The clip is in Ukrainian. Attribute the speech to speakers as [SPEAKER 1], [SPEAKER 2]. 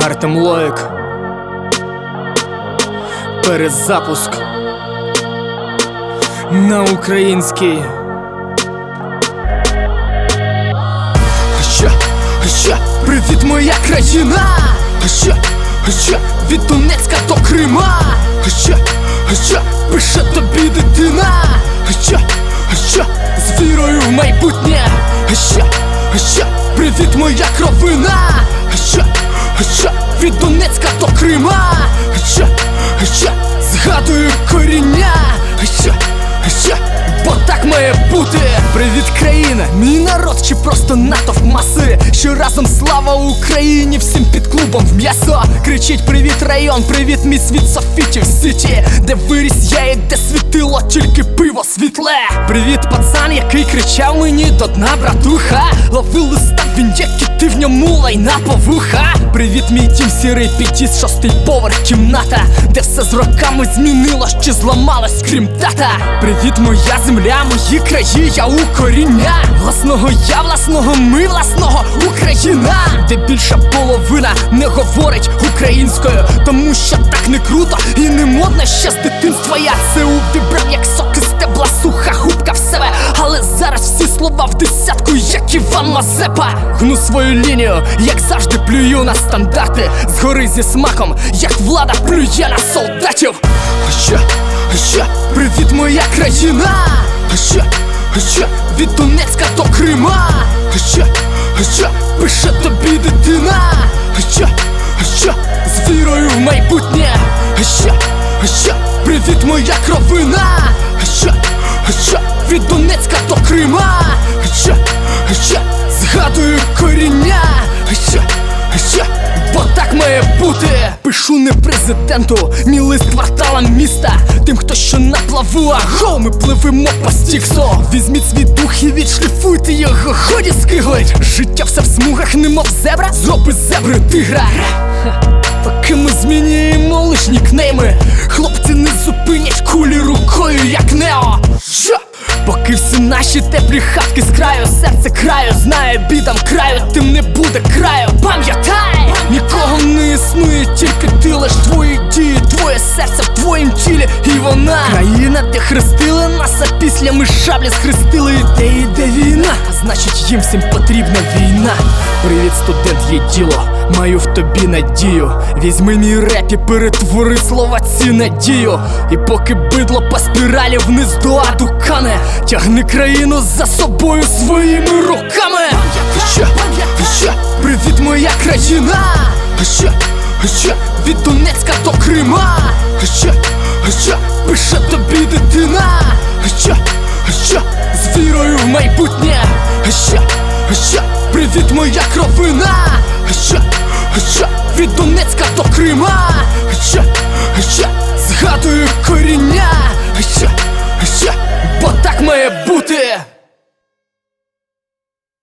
[SPEAKER 1] Артем Лоїк. Перезапуск на український. Привіт, моя країна! Від Донецька до Крима! Пише тобі дитина! З вірою в майбутнє! Привіт, моя кровина! Від Донецька до Крима! Згадую коріння! Бо так має бути! Привіт, країна, мій народ чи просто натовп маси, що разом слава Україні, всім під клубом в м'ясо. Кричить привіт район, привіт мій світ Софітів Сіті, де виріс я і де світило тільки пиво світле. Привіт, пацан, який кричав мені до дна, братуха. Лови листа, він як кіти, в ньому лайна повуха. Привіт, мій дім сірий підіс, 6-й поверх кімната, де все з роками змінилось чи зламалось, крім тата. Привіт, моя земля, мої краї, я у коріння. Власного я, власного ми, власного Україна. Де більша половина не говорить українською, тому що так не круто і не модно ще з дитинства. Я це увібрав як соки з стебла, суха губка в себе. Але зараз всі слова в десятку, як Іван Мазепа. Гну свою лінію, як завжди плюю на стандарти. Згори зі смаком, як влада плює на солдатів. Привіт, моя країна! Від Донецька до Крима! Пише тобі дитина! З вірою в майбутнє! Привіт, моя кровина! Від Донецька до Крима! Згадую коріння! Бо так має бути! Пишу не президенту, мій лист кварталам міста, тим, хто що на плаву, аго, ми пливемо по стіксу. Візьміть свій дух і відшліфуйте його, ході скиглить. Життя все в смугах, немов зебра, зроби зебри тигра. Поки ми змінюємо лиш нікнейми, хлопці не зупинять кулі рукою, як Нео. Поки всі наші теплі хатки з краю, серце краю знає, бідам краю, тим не буде краю. Пам'ятай, нікого не існує, тільки ти, лиш твої дії, твоє серце в твоїм тілі, і вона країна, де хрестили нас, а після ми шаблі схрестили. І де йде війна, а значить їм всім потрібна війна. Привіт, студент, є діло, маю в тобі надію. Візьми мій реп і перетвори слова ці надію. І поки бидло по спіралі вниз до аду кане, тягни країну за собою своїми руками. Привіт, моя країна! Від Донецька до Крима! Пише тобі дитина! З вірою в майбутнє! Привіт, моя кровина! Від Донецька до Крима! Згадую коріння! Бо так має бути!